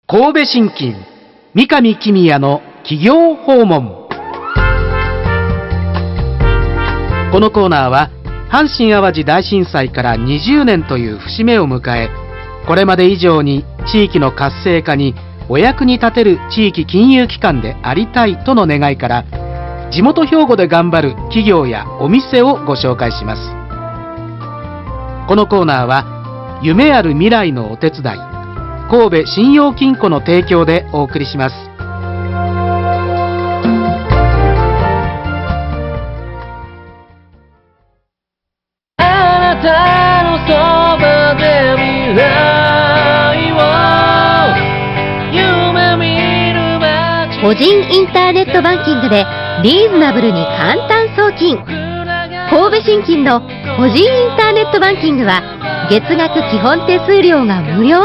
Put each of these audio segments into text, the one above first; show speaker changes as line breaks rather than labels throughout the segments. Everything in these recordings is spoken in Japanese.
神戸信金三上公也の企業訪問。このコーナーは阪神・淡路大震災から20年という節目を迎え、これまで以上に地域の活性化にお役に立てる地域金融機関でありたいとの願いから、地元兵庫で頑張る企業やお店をご紹介します。このコーナーは夢ある未来のお手伝い、神戸信用金庫の提供でお送りします。
あなたのそばで未来を夢見る街。
個人インターネットバンキングでリーズナブルに簡単送金。神戸信金の個人インターネットバンキングは月額基本手数料が無料。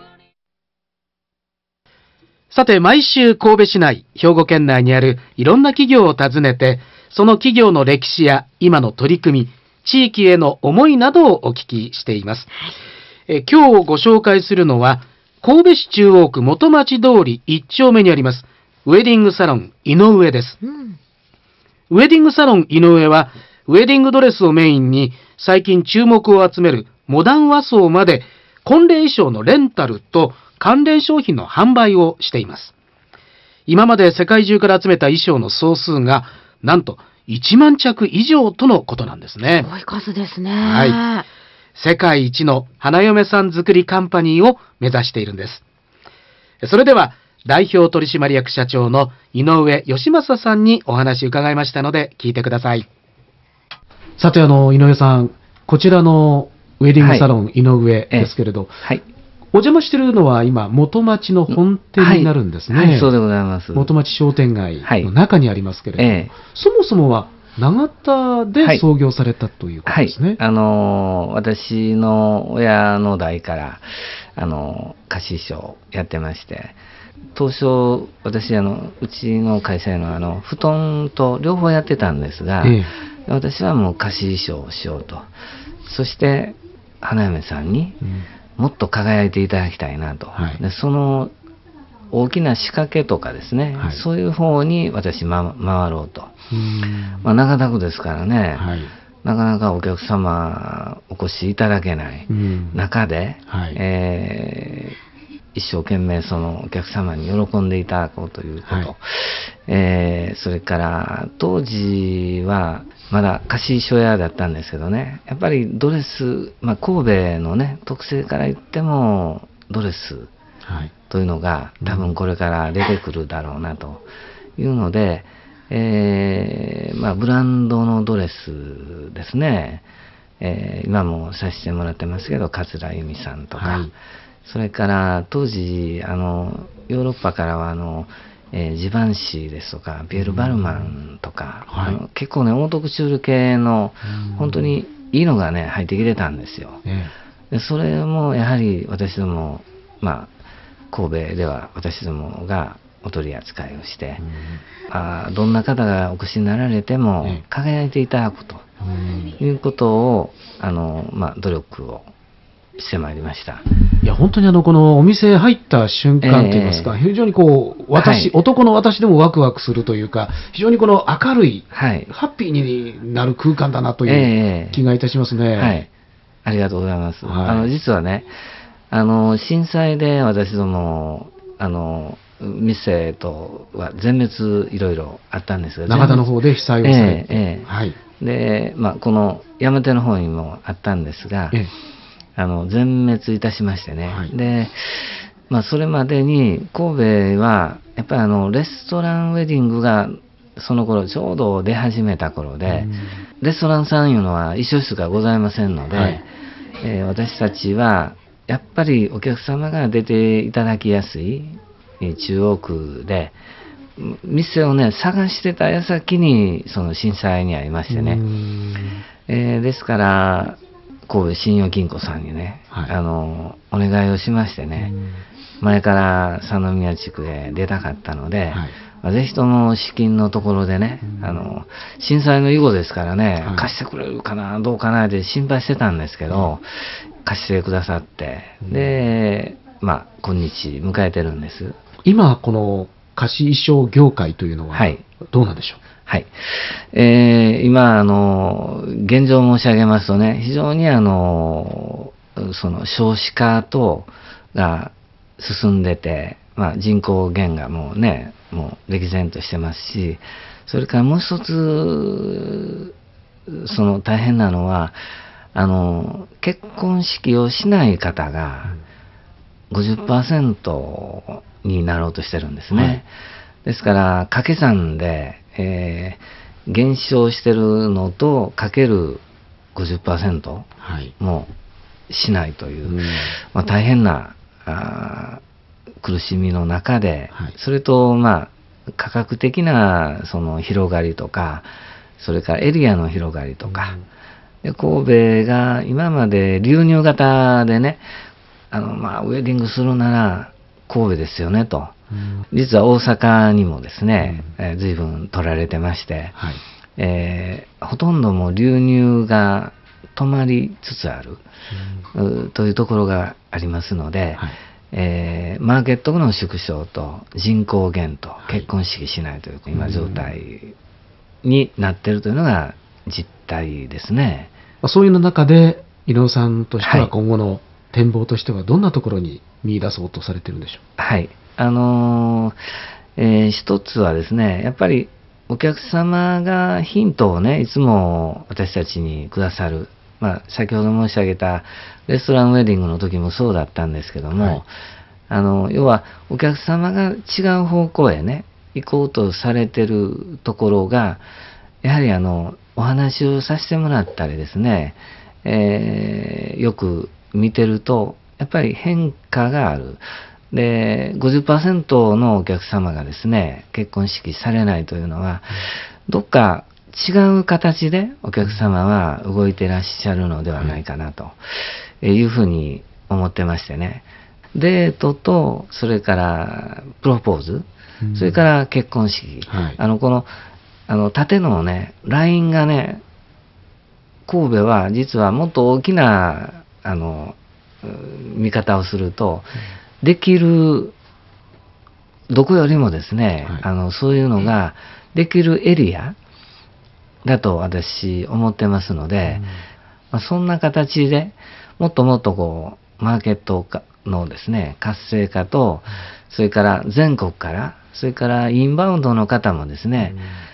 さて、毎週神戸市内、兵庫県内にあるいろんな企業を訪ねて、その企業の歴史や今の取り組み、地域への思いなどをお聞きしています。今日ご紹介するのは、神戸市中央区元町通り1丁目にあります、ウェディングサロン井上です。ウェディングサロン井上は、ウェディングドレスをメインに最近注目を集めるモダン和装まで婚礼衣装のレンタルと関連商品の販売をしています。今まで世界中から集めた衣装の総数がなんと1万着以上とのことなんですね。
すごい数ですね。
はい。世界一の花嫁さん作りカンパニーを目指しているんです。それでは代表取締役社長の井上義正さんにお話伺いましたので聞いてください。さて、井上さん、こちらのウェディングサロン井上ですけれど、
はい。
お邪魔しているのは今元町の本店になるんですね。
はい、そうでございます。
元町商店街の中にありますけれども、そもそもは長田で創業されたということですね。
私の親の代から貸し衣装やってまして、当初私うちの会社の布団と両方やってたんですが、私はもう貸し衣装をしようと。そして花嫁さんにもっと輝いていただきたいなと。でその大きな仕掛けとかですね、そういう方に私回ろうと。長田区ですからね、なかなかお客様お越しいただけない中で、一生懸命そのお客様に喜んでいただこうということ、それから当時はまだ貸し衣装屋だったんですけどね、やっぱりドレス、神戸のね特性から言ってもドレスというのが多分これから出てくるだろうなというので、ブランドのドレスですね、今もさせてもらってますけど桂由美さんとか、それから当時ヨーロッパからはジバンシーですとかピエール・バルマンとか、結構ねオートクチュール系の本当にいいのがね入ってきてたんですよ。でそれもやはり私ども神戸では私どもがお取り扱いをして、どんな方がお越しになられても輝いていただくということを努力をしてまいりました。
いや本当にこのお店入った瞬間といいますか、非常に男の私でもワクワクするというか、非常にこの明るい、ハッピーになる空間だなという気がいたしますね。
ありがとうございます。実はね、震災で私ども店とは全滅いろいろあったんですが、
長田の方で被災をされて、
でこの山手の方にもあったんですが、全滅いたしましてね、でそれまでに神戸はやっぱりレストランウェディングがその頃ちょうど出始めた頃で、レストランさんいうのは衣装室がございませんので、私たちはやっぱりお客様が出ていただきやすい中央区で店をね探してた矢先にその震災に遭いましてね、ですから神戸信用金庫さんにね、お願いをしましてね、前から佐野宮地区へ出たかったので、ぜひとも資金のところでね、震災の以後ですからね、貸してくれるかなどうかなって心配してたんですけど、貸してくださって、でまあ、今日迎えてるんです。
今、この貸衣装業界というのは、どうなんでしょう。
はい。今、現状申し上げますとね、非常にその少子化等が進んでて、まあ、人口減がもう歴然としてますし、それからもう一つ、その大変なのは、結婚式をしない方が 50% になろうとしてるんですね。はい、ですから、掛け算で、減少してるのとかける 50% もしないという、まあ、大変な苦しみの中で、それと、まあ、価格的なその広がりとか、それからエリアの広がりとか、で神戸が今まで流入型でね、まあ、ウェディングするなら神戸ですよねと。実は大阪にもですね、随分取られてまして、ほとんどもう流入が止まりつつある、というところがありますので、マーケットの縮小と人口減と結婚式しないという今状態になっているというのが実態ですね。
そういう中で井上さんとしては今後の展望としてはどんなところに見出そうとされているんでしょう。
はい。一つはですね、やっぱりお客様がヒントをね、いつも私たちにくださる。まあ、先ほど申し上げたレストランウェディングの時もそうだったんですけども、要はお客様が違う方向へね、行こうとされてるところが、やはりお話をさせてもらったりですね、よく見てると、やっぱり変化がある。で、50% のお客様がですね、結婚式されないというのは、どっか違う形でお客様は動いてらっしゃるのではないかなというふうに思ってましてね。デートと、それからプロポーズ、それから結婚式。この、縦のね、ラインがね、神戸は実はもっと大きな、見方をすると、できる、どこよりもですね、そういうのができるエリアだと私思ってますので、まあ、そんな形でもっともっとこう、マーケットのですね、活性化と、それから全国から、それからインバウンドの方もですね、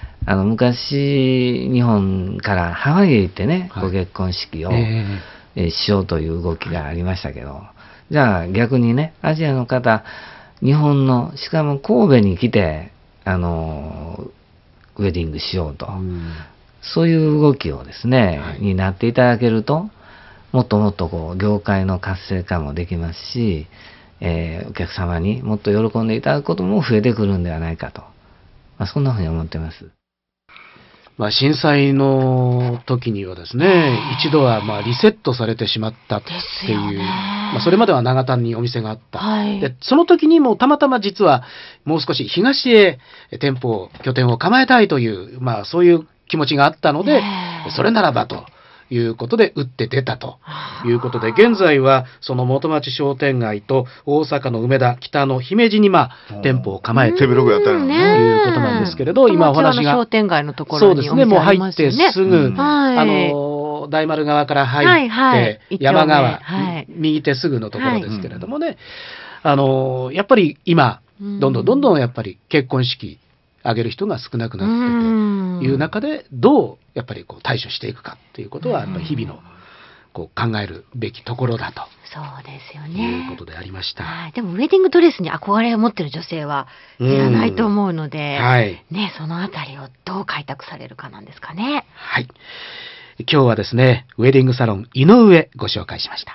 昔、日本からハワイへ行ってね、ご結婚式を、しようという動きがありましたけど、じゃあ逆にね、アジアの方、日本の、しかも神戸に来て、ウェディングしようと、そういう動きをですね、になっていただけると、もっともっとこう、業界の活性化もできますし、お客様にもっと喜んでいただくことも増えてくるんではないかと、まあ、そんなふうに思ってます。
まあ、震災の時にはですね、一度はまあリセットされてしまったっていう、まあ、それまでは長田にお店があった、でその時にもたまたま実はもう少し東へ拠点を構えたいという、まあ、そういう気持ちがあったので、それならばということで打って出たということで、現在はその元町商店街と大阪の梅田、北の姫路にまあ店舗を構えているということなんですけれど、今お話が
商店街のところにお店ありますよね。
そうですね、もう入ってすぐ、大丸側から入って、山側、右手すぐのところですけれどもね、やっぱり今どんどんやっぱり結婚式挙げる人が少なくなってという中で、どうやっぱりこう対処していくかということはやっぱり日々のこう考えるべきところだと。
そうですよね。
いうことでありました。
でもウェディングドレスに憧れを持っている女性はいらないと思うので、ね、そのあたりをどう開拓されるかなんですかね。
はい。今日はですね、ウェディングサロン井上ご紹介しました。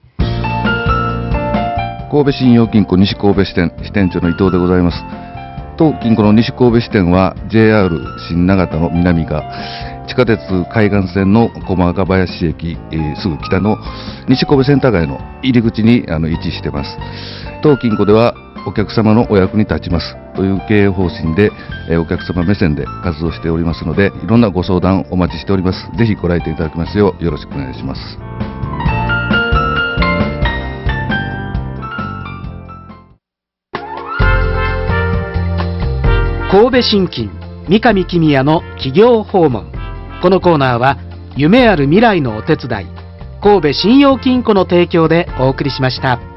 神戸信用金庫西神戸支店支店長の伊藤でございます。当金庫の西神戸支店は JR 新長田の南側、地下鉄海岸線の駒ヶ林駅、すぐ北の西神戸センター街の入り口に位置しています。当金庫ではお客様のお役に立ちますという経営方針で、お客様目線で活動しておりますので、いろんなご相談お待ちしております。ぜひご来店いただきますようよろしくお願いします。
神戸信金三上公也の企業訪問。このコーナーは夢ある未来のお手伝い、神戸信用金庫の提供でお送りしました。